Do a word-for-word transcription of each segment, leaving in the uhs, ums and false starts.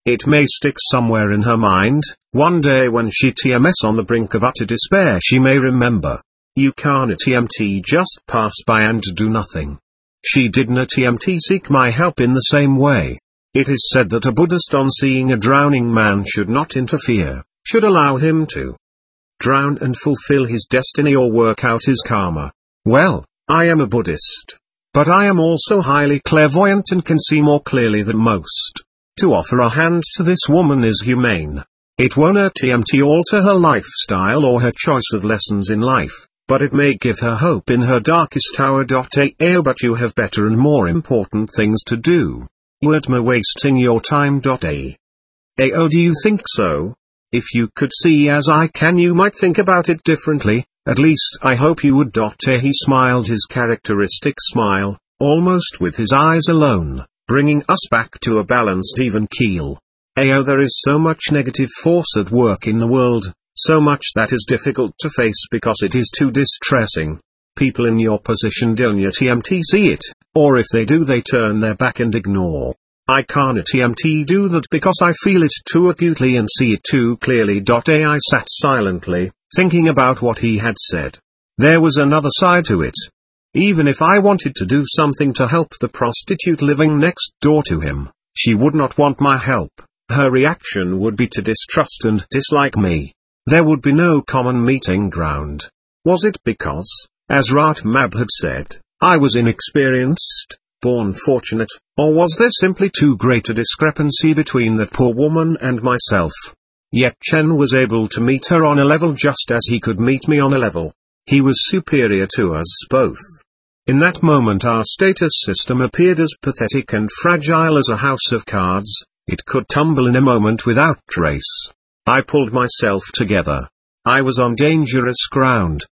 It may stick somewhere in her mind. One day when she T M S on the brink of utter despair, she may remember. You can't T M T just pass by and do nothing. She didn't T M T seek my help in the same way. It is said that a Buddhist on seeing a drowning man should not interfere, should allow him to drown and fulfill his destiny or work out his karma. Well, I am a Buddhist. But I am also highly clairvoyant and can see more clearly than most. To offer a hand to this woman is humane. It won't T M T alter her lifestyle or her choice of lessons in life, but it may give her hope in her darkest hour. Ao but you have better and more important things to do. You're wasting your time. A. Ao do you think so? If you could see as I can you might think about it differently, at least I hope you would. A. He smiled his characteristic smile, almost with his eyes alone, bringing us back to a balanced even keel. Ao there is so much negative force at work in the world, so much that is difficult to face because it is too distressing. People in your position don't T M T see it, or if they do they turn their back and ignore. I can't T M T do that because I feel it too acutely and see it too clearly. A. I sat silently, thinking about what he had said. There was another side to it. Even if I wanted to do something to help the prostitute living next door to him, she would not want my help. Her reaction would be to distrust and dislike me. There would be no common meeting ground. Was it because, as Ratmab had said, I was inexperienced, born fortunate, or was there simply too great a discrepancy between that poor woman and myself? Yet Chen was able to meet her on a level just as he could meet me on a level. He was superior to us both. In that moment our status system appeared as pathetic and fragile as a house of cards. It could tumble in a moment without trace. I pulled myself together. I was on dangerous ground.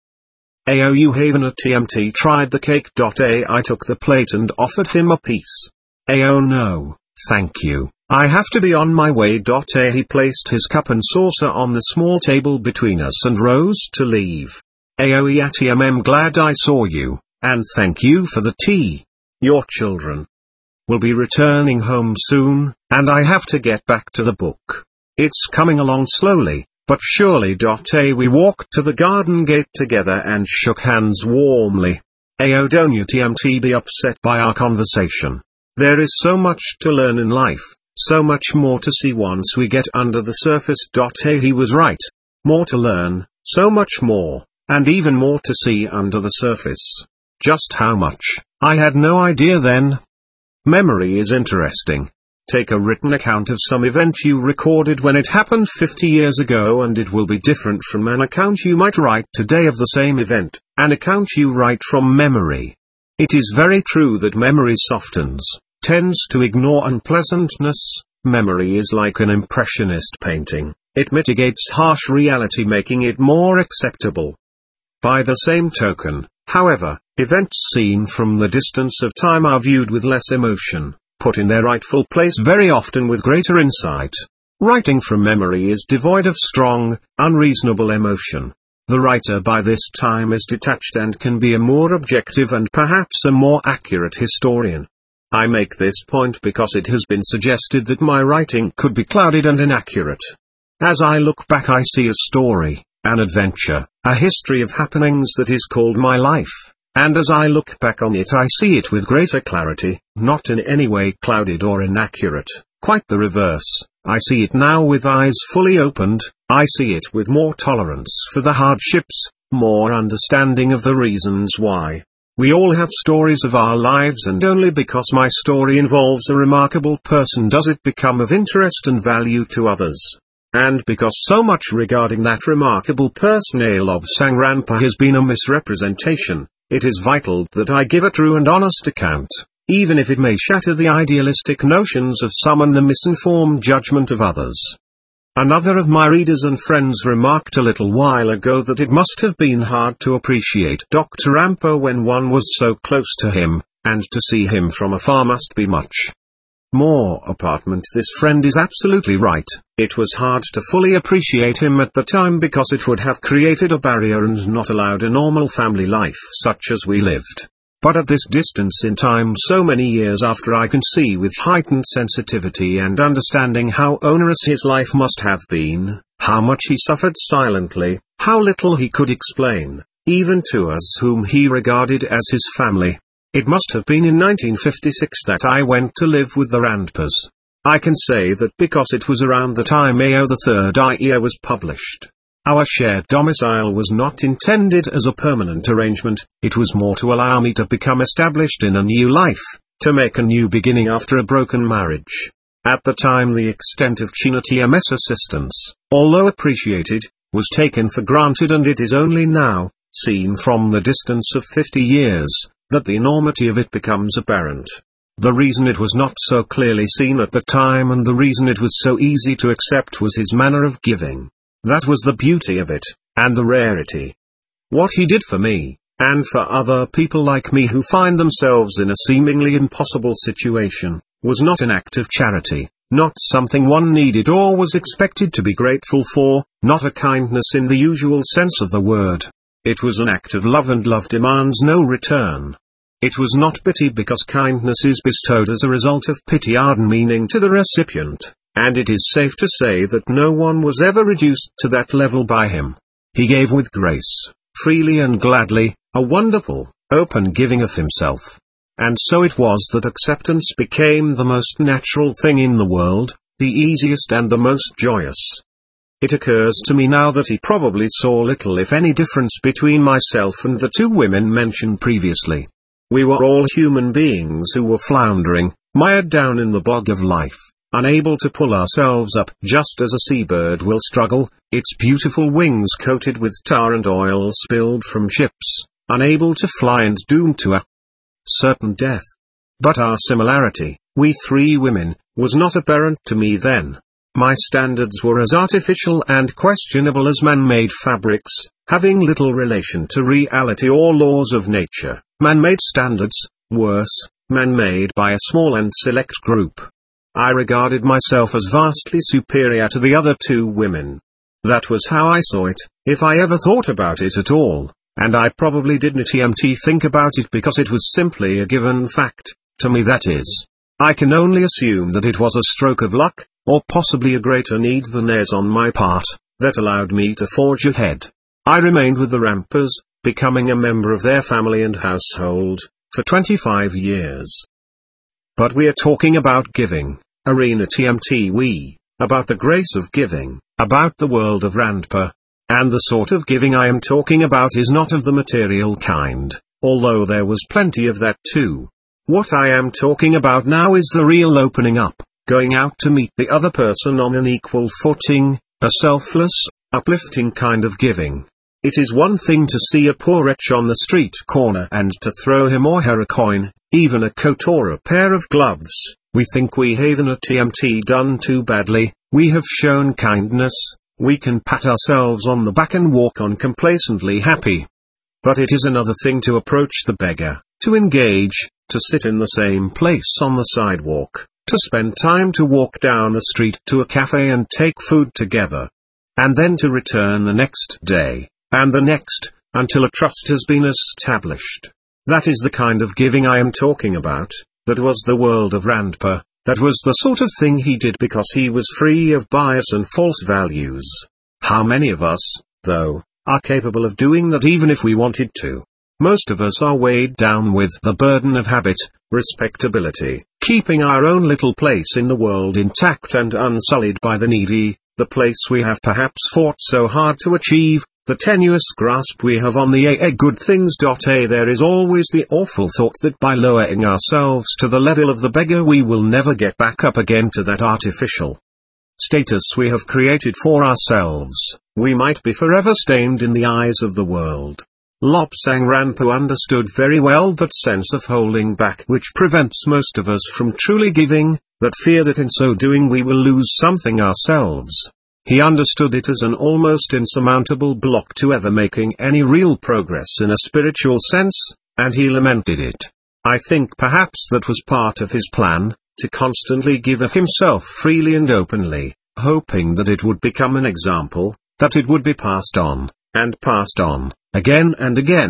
Ao you haven't T M T tried the cake. A. I took the plate and offered him a piece. Ao no, thank you. I have to be on my way. A. He placed his cup and saucer on the small table between us and rose to leave. Ao I'm glad I saw you, and thank you for the tea. Your children will be returning home soon, and I have to get back to the book. It's coming along slowly, but surely. A. We walked to the garden gate together and shook hands warmly. Ao don't you T M T be upset by our conversation. There is so much to learn in life, so much more to see once we get under the surface. A. He was right. More to learn, so much more, and even more to see under the surface. Just how much, I had no idea then. Memory is interesting. Take a written account of some event you recorded when it happened fifty years ago and it will be different from an account you might write today of the same event, an account you write from memory. It is very true that memory softens, tends to ignore unpleasantness. Memory is like an impressionist painting, it mitigates harsh reality making it more acceptable. By the same token, however, events seen from the distance of time are viewed with less emotion, put in their rightful place very often with greater insight. Writing from memory is devoid of strong, unreasonable emotion. The writer by this time is detached and can be a more objective and perhaps a more accurate historian. I make this point because it has been suggested that my writing could be clouded and inaccurate. As I look back I see a story, an adventure, a history of happenings that is called my life, and as I look back on it I see it with greater clarity, not in any way clouded or inaccurate, quite the reverse. I see it now with eyes fully opened, I see it with more tolerance for the hardships, more understanding of the reasons why. We all have stories of our lives and only because my story involves a remarkable person does it become of interest and value to others. And because so much regarding that remarkable person Lobsang Rampa has been a misrepresentation, it is vital that I give a true and honest account, even if it may shatter the idealistic notions of some and the misinformed judgment of others. Another of my readers and friends remarked a little while ago that it must have been hard to appreciate Doctor Rampa when one was so close to him, and to see him from afar must be much more apartment. This friend is absolutely right. It was hard to fully appreciate him at the time because it would have created a barrier and not allowed a normal family life such as we lived. But at this distance in time, so many years after, I can see with heightened sensitivity and understanding how onerous his life must have been, how much he suffered silently, how little he could explain, even to us whom he regarded as his family. It must have been in nineteen fifty-six that I went to live with the Randpers. I can say that because it was around the time A O the Third I E A was published. Our shared domicile was not intended as a permanent arrangement, it was more to allow me to become established in a new life, to make a new beginning after a broken marriage. At the time, the extent of China T M S assistance, although appreciated, was taken for granted, and it is only now, seen from the distance of fifty years, that the enormity of it becomes apparent. The reason it was not so clearly seen at the time, and the reason it was so easy to accept, was his manner of giving. That was the beauty of it, and the rarity. What he did for me, and for other people like me who find themselves in a seemingly impossible situation, was not an act of charity, not something one needed or was expected to be grateful for, not a kindness in the usual sense of the word. It was an act of love, and love demands no return. It was not pity, because kindness is bestowed as a result of pity, ardent meaning to the recipient. And it is safe to say that no one was ever reduced to that level by him. He gave with grace, freely and gladly, a wonderful, open giving of himself. And so it was that acceptance became the most natural thing in the world, the easiest and the most joyous. It occurs to me now that he probably saw little if any difference between myself and the two women mentioned previously. We were all human beings who were floundering, mired down in the bog of life. Unable to pull ourselves up, just as a seabird will struggle, its beautiful wings coated with tar and oil spilled from ships, unable to fly and doomed to a certain death. But our similarity, we three women, was not apparent to me then. My standards were as artificial and questionable as man-made fabrics, having little relation to reality or laws of nature. Man-made standards, worse, man-made by a small and select group. I regarded myself as vastly superior to the other two women. That was how I saw it, if I ever thought about it at all, and I probably didn't think about it because it was simply a given fact, to me that is. I can only assume that it was a stroke of luck, or possibly a greater need than theirs on my part, that allowed me to forge ahead. I remained with the Randpers, becoming a member of their family and household, for twenty-five years. But we are talking about giving, Arena T M T we, about the grace of giving, about the world of Randpa. And the sort of giving I am talking about is not of the material kind, although there was plenty of that too. What I am talking about now is the real opening up, going out to meet the other person on an equal footing, a selfless, uplifting kind of giving. It is one thing to see a poor wretch on the street corner and to throw him or her a coin, even a coat or a pair of gloves. We think we haven't a T M T done too badly, we have shown kindness, we can pat ourselves on the back and walk on complacently happy. But it is another thing to approach the beggar, to engage, to sit in the same place on the sidewalk, to spend time to walk down the street to a cafe and take food together. And then to return the next day, and the next, until a trust has been established. That is the kind of giving I am talking about. That was the world of Randpa, that was the sort of thing he did because he was free of bias and false values. How many of us, though, are capable of doing that even if we wanted to? Most of us are weighed down with the burden of habit, respectability, keeping our own little place in the world intact and unsullied by the needy, the place we have perhaps fought so hard to achieve, the tenuous grasp we have on the a, a good things. A there is always the awful thought that by lowering ourselves to the level of the beggar we will never get back up again to that artificial status we have created for ourselves. We might be forever stained in the eyes of the world. Lobsang Rangpo understood very well that sense of holding back which prevents most of us from truly giving, that fear that in so doing we will lose something ourselves. He understood it as an almost insurmountable block to ever making any real progress in a spiritual sense, and he lamented it. I think perhaps that was part of his plan, to constantly give of himself freely and openly, hoping that it would become an example, that it would be passed on, and passed on, again and again.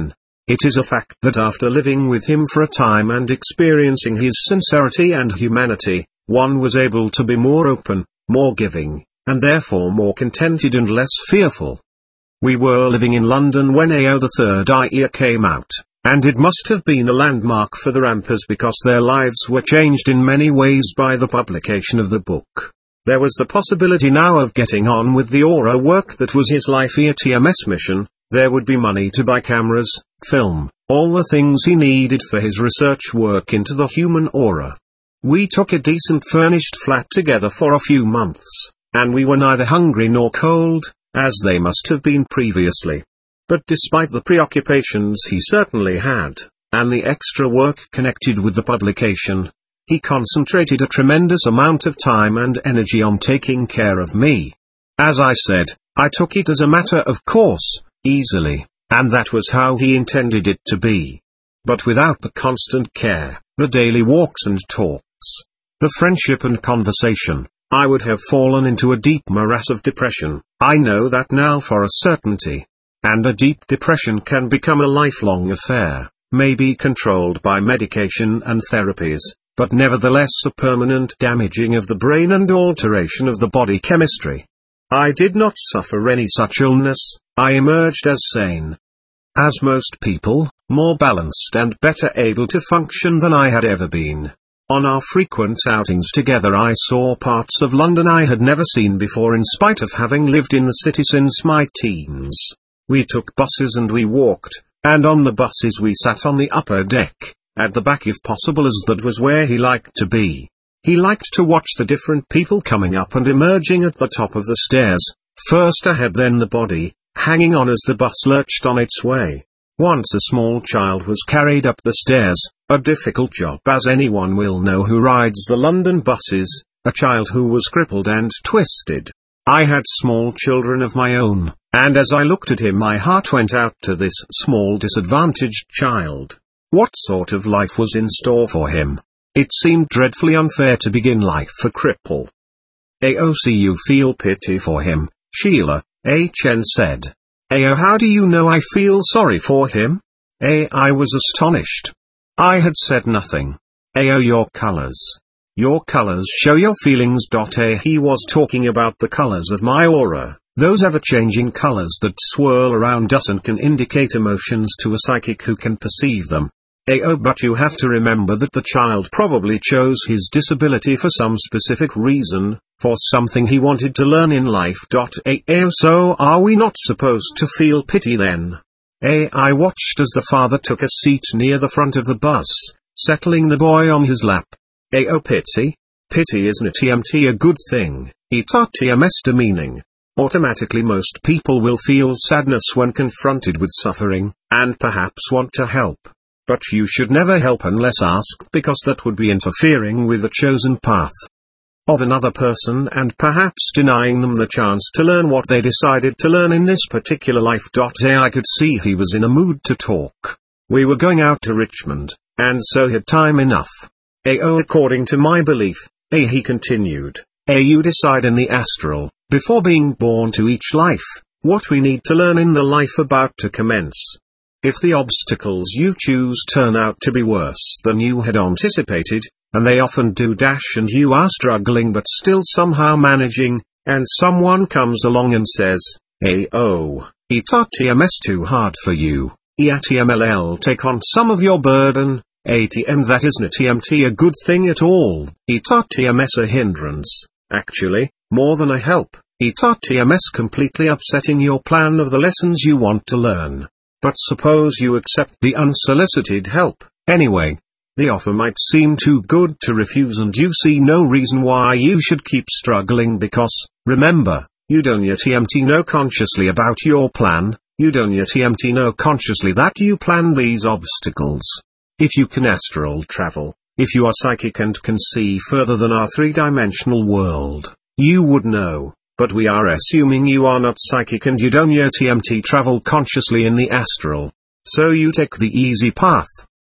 It is a fact that after living with him for a time and experiencing his sincerity and humanity, one was able to be more open, more giving, and therefore more contented and less fearful. We were living in London when A O the Third Ayah came out, and it must have been a landmark for the Rampers because their lives were changed in many ways by the publication of the book. There was the possibility now of getting on with the aura work that was his life E A T M S mission. There would be money to buy cameras, film, all the things he needed for his research work into the human aura. We took a decent furnished flat together for a few months, and we were neither hungry nor cold, as they must have been previously. But despite the preoccupations he certainly had, and the extra work connected with the publication, he concentrated a tremendous amount of time and energy on taking care of me. As I said, I took it as a matter of course, easily, and that was how he intended it to be. But without the constant care, the daily walks and talks, the friendship and conversation, I would have fallen into a deep morass of depression. I know that now for a certainty. And a deep depression can become a lifelong affair, may be controlled by medication and therapies, but nevertheless a permanent damaging of the brain and alteration of the body chemistry. I did not suffer any such illness. I emerged as sane. As most people, more balanced and better able to function than I had ever been. On our frequent outings together I saw parts of London I had never seen before in spite of having lived in the city since my teens. We took buses and we walked, and on the buses we sat on the upper deck, at the back if possible, as that was where he liked to be. He liked to watch the different people coming up and emerging at the top of the stairs, first a head then the body, hanging on as the bus lurched on its way. Once a small child was carried up the stairs, a difficult job as anyone will know who rides the London buses, a child who was crippled and twisted. I had small children of my own, and as I looked at him my heart went out to this small disadvantaged child. What sort of life was in store for him? It seemed dreadfully unfair to begin life a cripple. A O C you feel pity for him, Sheila, H N said. A O how do you know I feel sorry for him? A I was astonished. I had said nothing. A O your colors. Your colors show your feelings. A he was talking about the colors of my aura, those ever-changing colors that swirl around us and can indicate emotions to a psychic who can perceive them. A O but you have to remember that the child probably chose his disability for some specific reason, for something he wanted to learn in life. A O so are we not supposed to feel pity then? A I watched as the father took a seat near the front of the bus, settling the boy on his lap. A O pity? Pity isn't T M T a good thing, it's T M S demeaning. Automatically most people will feel sadness when confronted with suffering, and perhaps want to help. But you should never help unless asked, because that would be interfering with the chosen path of another person and perhaps denying them the chance to learn what they decided to learn in this particular life. A I could see he was in a mood to talk. We were going out to Richmond, and so had time enough. A O according to my belief, A he continued, A you decide in the astral, before being born to each life, what we need to learn in the life about to commence. If the obstacles you choose turn out to be worse than you had anticipated, and they often do dash and you are struggling but still somehow managing, and someone comes along and says, A O, it's T M S too hard for you, E A T M L L take on some of your burden, A T M that isn't T M T a good thing at all, it's T M S a hindrance, actually, more than a help, it's T M S completely upsetting your plan of the lessons you want to learn. But suppose you accept the unsolicited help, anyway. The offer might seem too good to refuse and you see no reason why you should keep struggling because, remember, you don't yet T M T know consciously about your plan, you don't yet T M T know consciously that you plan these obstacles. If you can astral travel, if you are psychic and can see further than our three-dimensional world, you would know. But we are assuming you are not psychic and you don't yet T M T travel consciously in the astral. So you take the easy path.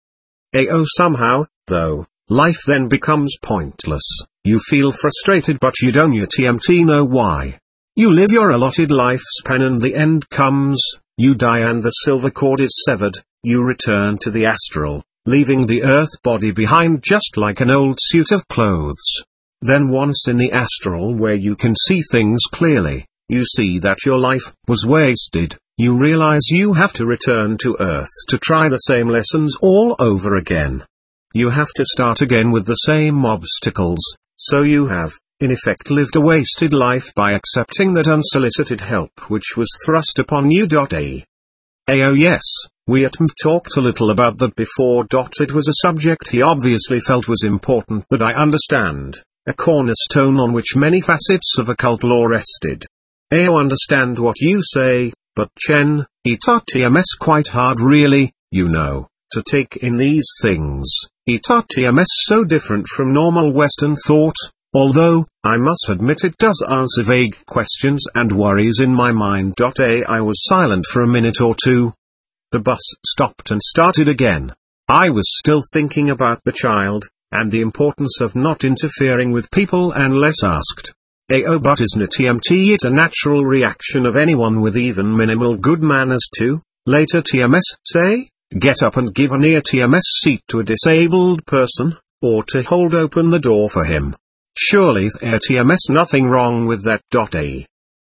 A O somehow, though, life then becomes pointless. You feel frustrated but you don't yet T M T know why. You live your allotted lifespan and the end comes, you die and the silver cord is severed, you return to the astral, leaving the earth body behind just like an old suit of clothes. Then once in the astral where you can see things clearly, you see that your life was wasted, you realize you have to return to earth to try the same lessons all over again. You have to start again with the same obstacles, so you have, in effect, lived a wasted life by accepting that unsolicited help which was thrust upon you. A. Oh yes, we at M talked a little about that before. It was a subject he obviously felt was important that I understand, a cornerstone on which many facets of occult law rested. I understand what you say, but Chen, it is quite hard really, you know, to take in these things. It is so different from normal Western thought, although, I must admit it does answer vague questions and worries in my mind. I was silent for a minute or two. The bus stopped and started again. I was still thinking about the child, and the importance of not interfering with people unless asked. Oh, but isn't it a natural reaction of anyone with even minimal good manners to, later T M S, say, get up and give an ear T M S seat to a disabled person, or to hold open the door for him? Surely there T M S nothing wrong with that. A.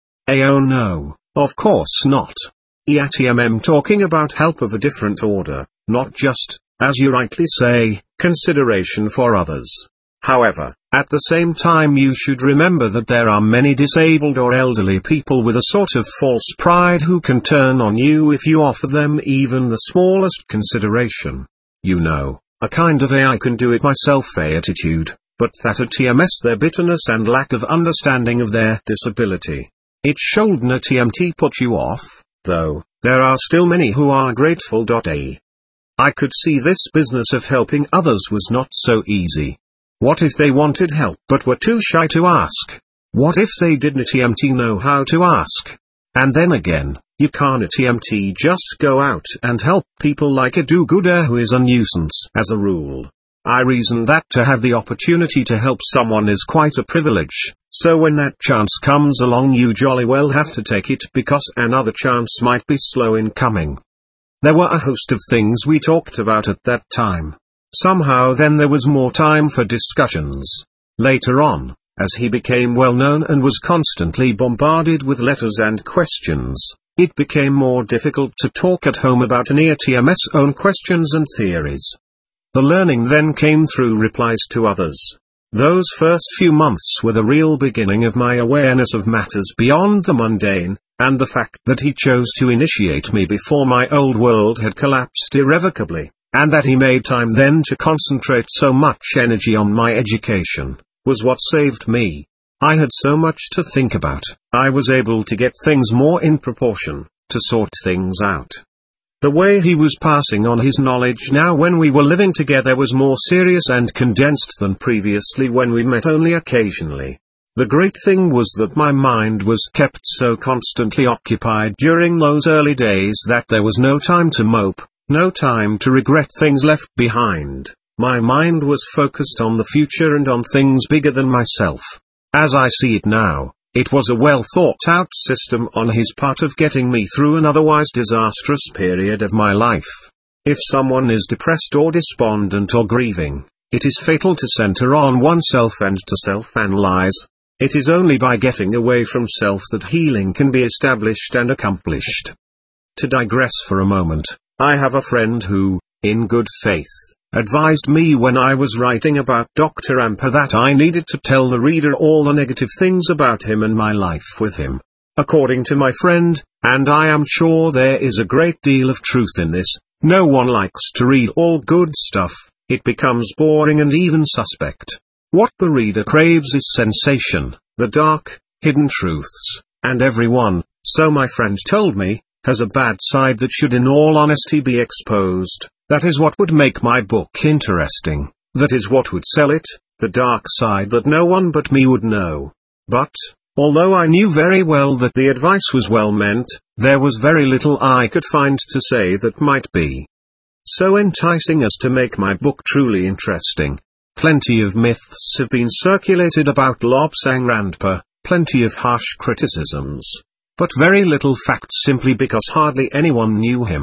Oh no, of course not. E A T M M talking about help of a different order, not just, as you rightly say, consideration for others. However, at the same time you should remember that there are many disabled or elderly people with a sort of false pride who can turn on you if you offer them even the smallest consideration. You know, a kind of a I can do it myself attitude, but that at T M S their bitterness and lack of understanding of their disability. It shouldn't T M T put you off, though, there are still many who are grateful. A. I could see this business of helping others was not so easy. What if they wanted help but were too shy to ask? What if they didn't T M T know how to ask? And then again, you can't T M T just go out and help people like a do-gooder who is a nuisance as a rule. I reason that to have the opportunity to help someone is quite a privilege, so when that chance comes along you jolly well have to take it because another chance might be slow in coming. There were a host of things we talked about at that time. Somehow then there was more time for discussions. Later on, as he became well known and was constantly bombarded with letters and questions, it became more difficult to talk at home about an E T M's own questions and theories. The learning then came through replies to others. Those first few months were the real beginning of my awareness of matters beyond the mundane, and the fact that he chose to initiate me before my old world had collapsed irrevocably, and that he made time then to concentrate so much energy on my education, was what saved me. I had so much to think about, I was able to get things more in proportion, to sort things out. The way he was passing on his knowledge now when we were living together was more serious and condensed than previously when we met only occasionally. The great thing was that my mind was kept so constantly occupied during those early days that there was no time to mope, no time to regret things left behind. My mind was focused on the future and on things bigger than myself. As I see it now, it was a well thought out system on his part of getting me through an otherwise disastrous period of my life. If someone is depressed or despondent or grieving, it is fatal to center on oneself and to self-analyze. It is only by getting away from self that healing can be established and accomplished. To digress for a moment, I have a friend who, in good faith, advised me when I was writing about Doctor Amper that I needed to tell the reader all the negative things about him and my life with him. According to my friend, and I am sure there is a great deal of truth in this, no one likes to read all good stuff, it becomes boring and even suspect. What the reader craves is sensation, the dark, hidden truths, and everyone, so my friend told me, has a bad side that should in all honesty be exposed. That is what would make my book interesting, that is what would sell it, the dark side that no one but me would know. But, although I knew very well that the advice was well meant, there was very little I could find to say that might be so enticing as to make my book truly interesting. Plenty of myths have been circulated about Lobsang Rampa, plenty of harsh criticisms, but very little facts simply because hardly anyone knew him.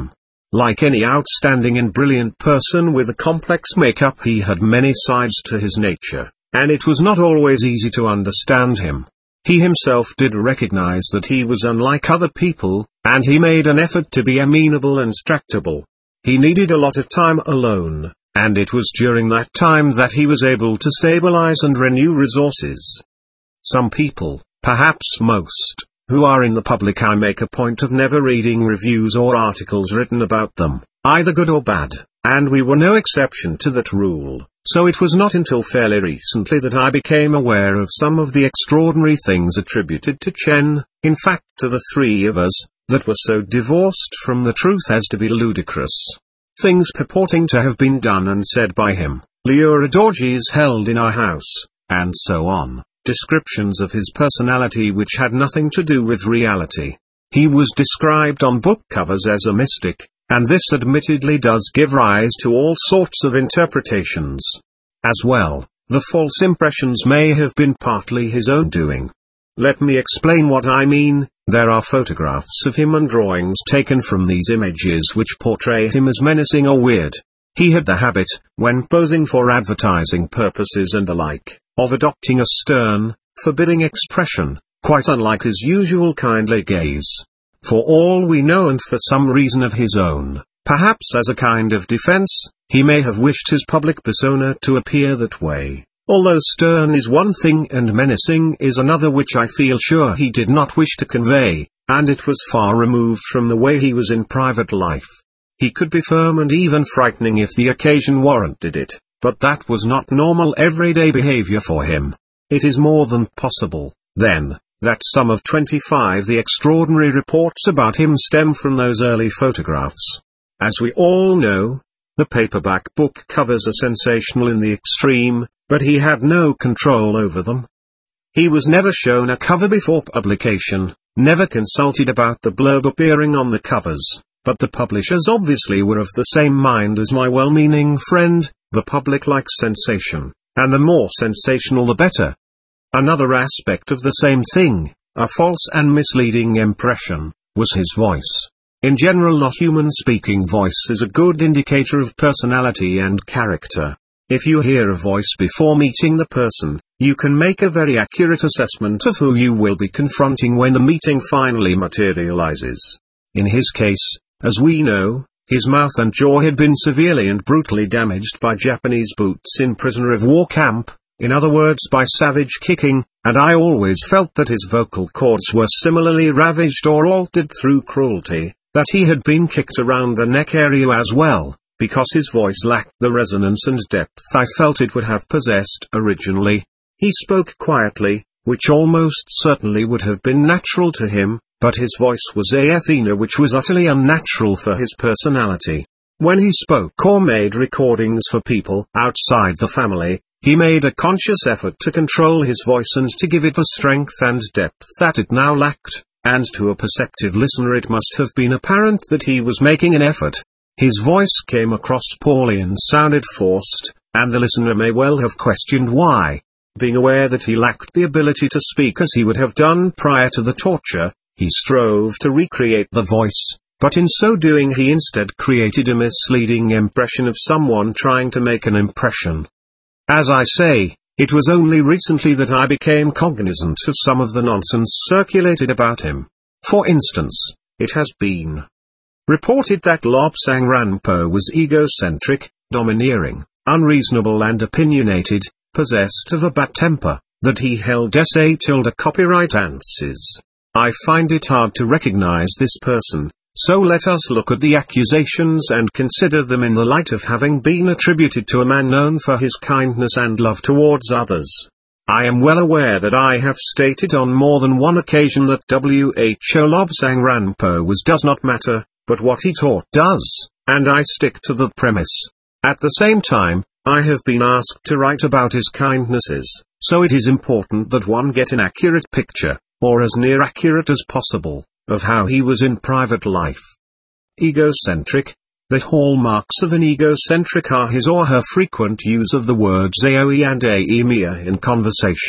Like any outstanding and brilliant person with a complex makeup, he had many sides to his nature, and it was not always easy to understand him. He himself did recognize that he was unlike other people, and he made an effort to be amenable and tractable. He needed a lot of time alone, and it was during that time that he was able to stabilize and renew resources. Some people, perhaps most, who are in the public eye make a point of never reading reviews or articles written about them, either good or bad, and we were no exception to that rule. So it was not until fairly recently that I became aware of some of the extraordinary things attributed to Chen, in fact to the three of us, that were so divorced from the truth as to be ludicrous. Things purporting to have been done and said by him, Leura orgies held in our house, and so on. Descriptions of his personality which had nothing to do with reality. He was described on book covers as a mystic, and this admittedly does give rise to all sorts of interpretations. As well, the false impressions may have been partly his own doing. Let me explain what I mean. There are photographs of him and drawings taken from these images which portray him as menacing or weird. He had the habit, when posing for advertising purposes and the like, of adopting a stern, forbidding expression, quite unlike his usual kindly gaze. For all we know and for some reason of his own, perhaps as a kind of defense, he may have wished his public persona to appear that way, although stern is one thing and menacing is another, which I feel sure he did not wish to convey, and it was far removed from the way he was in private life. He could be firm and even frightening if the occasion warranted it, but that was not normal everyday behavior for him. It is more than possible, then, that some of twenty-five the extraordinary reports about him stem from those early photographs. As we all know, the paperback book covers are sensational in the extreme, but he had no control over them. He was never shown a cover before publication, never consulted about the blurb appearing on the covers, but the publishers obviously were of the same mind as my well-meaning friend. The public likes sensation, and the more sensational the better. Another aspect of the same thing, a false and misleading impression, was his voice. In general, a human-speaking voice is a good indicator of personality and character. If you hear a voice before meeting the person, you can make a very accurate assessment of who you will be confronting when the meeting finally materializes. In his case, as we know, his mouth and jaw had been severely and brutally damaged by Japanese boots in prisoner of war camp, in other words by savage kicking, and I always felt that his vocal cords were similarly ravaged or altered through cruelty, that he had been kicked around the neck area as well, because his voice lacked the resonance and depth I felt it would have possessed originally. He spoke quietly, which almost certainly would have been natural to him, but his voice was a Athena which was utterly unnatural for his personality. When he spoke or made recordings for people outside the family, he made a conscious effort to control his voice and to give it the strength and depth that it now lacked, and to a perceptive listener it must have been apparent that he was making an effort. His voice came across poorly and sounded forced, and the listener may well have questioned why. Being aware that he lacked the ability to speak as he would have done prior to the torture, he strove to recreate the voice, but in so doing he instead created a misleading impression of someone trying to make an impression. As I say, it was only recently that I became cognizant of some of the nonsense circulated about him. For instance, it has been reported that Lobsang Rampo was egocentric, domineering, unreasonable and opinionated, possessed of a bad temper, that he held S A tilde copyright answers. I find it hard to recognize this person, so let us look at the accusations and consider them in the light of having been attributed to a man known for his kindness and love towards others. I am well aware that I have stated on more than one occasion that Wo Lobsang Rampo was does not matter, but what he taught does, and I stick to the premise. At the same time, I have been asked to write about his kindnesses, so it is important that one get an accurate picture, or as near accurate as possible, of how he was in private life. Egocentric. The hallmarks of an egocentric are his or her frequent use of the words aoe and aemia in conversation,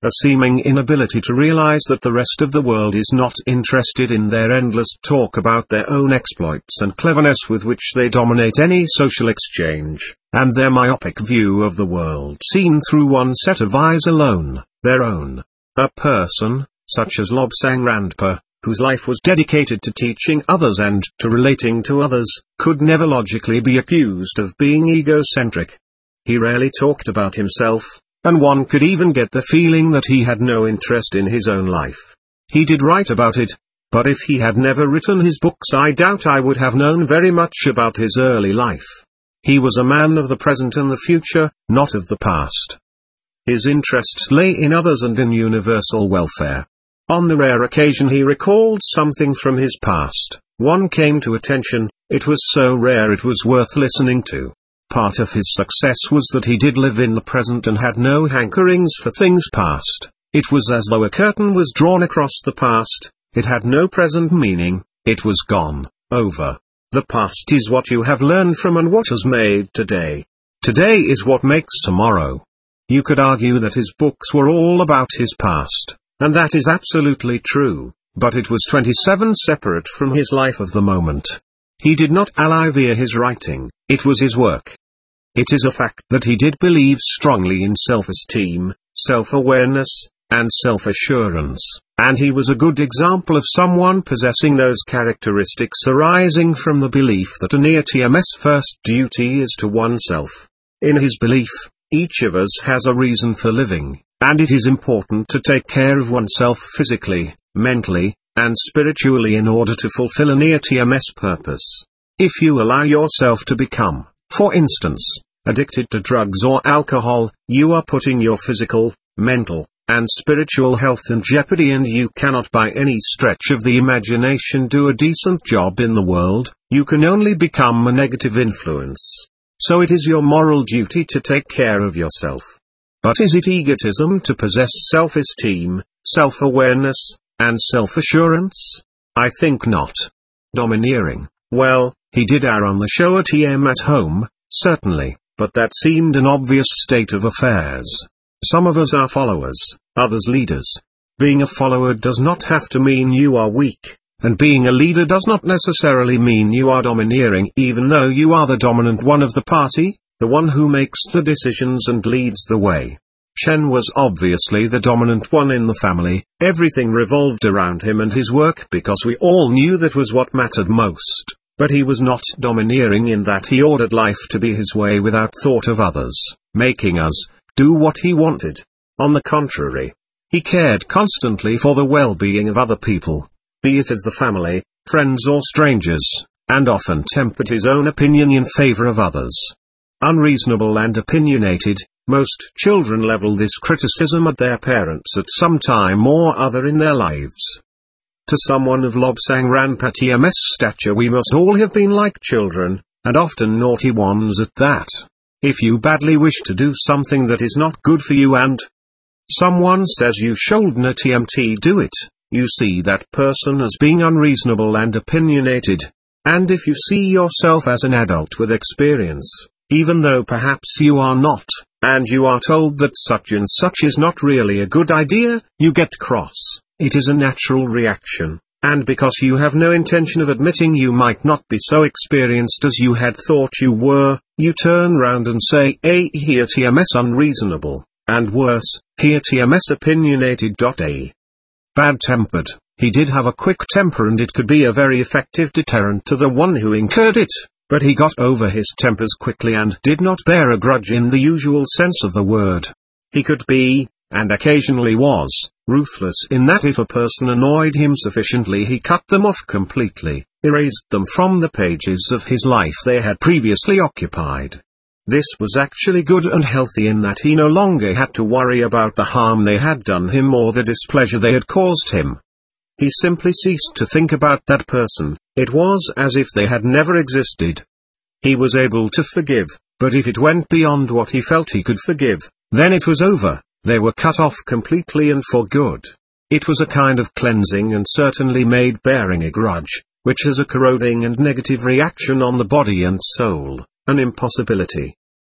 a seeming inability to realize that the rest of the world is not interested in their endless talk about their own exploits and cleverness with which they dominate any social exchange, and their myopic view of the world seen through one set of eyes alone, their own. A person, such as Lobsang Rampa, whose life was dedicated to teaching others and to relating to others, could never logically be accused of being egocentric. He rarely talked about himself, and one could even get the feeling that he had no interest in his own life. He did write about it, but if he had never written his books I doubt I would have known very much about his early life. He was a man of the present and the future, not of the past. His interests lay in others and in universal welfare. On the rare occasion he recalled something from his past, one came to attention, it was so rare it was worth listening to. Part of his success was that he did live in the present and had no hankerings for things past. It was as though a curtain was drawn across the past, it had no present meaning, it was gone, over. The past is what you have learned from and what has made today. Today is what makes tomorrow. You could argue that his books were all about his past, and that is absolutely true, but it was twenty-seven separate from his life of the moment. He did not ally via his writing, it was his work. It is a fact that he did believe strongly in self-esteem, self-awareness, and self-assurance, and he was a good example of someone possessing those characteristics arising from the belief that an E R T M S first duty is to oneself. In his belief, each of us has a reason for living, and it is important to take care of oneself physically, mentally, and spiritually in order to fulfill an E R T M S purpose. If you allow yourself to become, for instance, addicted to drugs or alcohol, you are putting your physical, mental, and spiritual health in jeopardy, and you cannot by any stretch of the imagination do a decent job in the world. You can only become a negative influence. So it is your moral duty to take care of yourself. But is it egotism to possess self-esteem, self-awareness, and self-assurance? I think not. Domineering, well, he did err on the show at E M at home, certainly, but that seemed an obvious state of affairs. Some of us are followers, others leaders. Being a follower does not have to mean you are weak, and being a leader does not necessarily mean you are domineering, even though you are the dominant one of the party, the one who makes the decisions and leads the way. Shen was obviously the dominant one in the family, everything revolved around him and his work because we all knew that was what mattered most. But he was not domineering in that he ordered life to be his way without thought of others, making us do what he wanted. On the contrary, he cared constantly for the well-being of other people, be it of the family, friends or strangers, and often tempered his own opinion in favor of others. Unreasonable and opinionated, most children level this criticism at their parents at some time or other in their lives. To someone of Lobsang Rampa T M S stature we must all have been like children, and often naughty ones at that. If you badly wish to do something that is not good for you and someone says you should not T M T do it, you see that person as being unreasonable and opinionated. And if you see yourself as an adult with experience, even though perhaps you are not, and you are told that such and such is not really a good idea, you get cross. It is a natural reaction, and because you have no intention of admitting you might not be so experienced as you had thought you were, you turn round and say, "A here T M S unreasonable," and worse, here T M S opinionated. A. Bad-tempered, he did have a quick temper and it could be a very effective deterrent to the one who incurred it, but he got over his tempers quickly and did not bear a grudge in the usual sense of the word. He could be, and occasionally was, ruthless in that if a person annoyed him sufficiently he cut them off completely, erased them from the pages of his life they had previously occupied. This was actually good and healthy in that he no longer had to worry about the harm they had done him or the displeasure they had caused him. He simply ceased to think about that person, it was as if they had never existed. He was able to forgive, but if it went beyond what he felt he could forgive, then it was over. They were cut off completely and for good. It was a kind of cleansing and certainly made bearing a grudge, which has a corroding and negative reaction on the body and soul, an impossibility.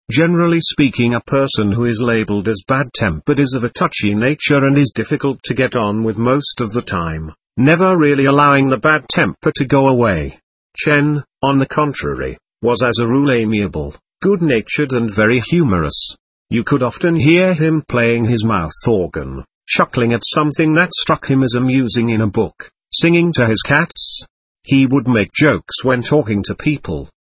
Generally speaking, a person who is labeled as bad-tempered is of a touchy nature and is difficult to get on with most of the time, never really allowing the bad temper to go away. Chen, on the contrary, was as a rule amiable, good-natured and very humorous. You could often hear him playing his mouth organ, chuckling at something that struck him as amusing in a book, singing to his cats. He would make jokes when talking to people,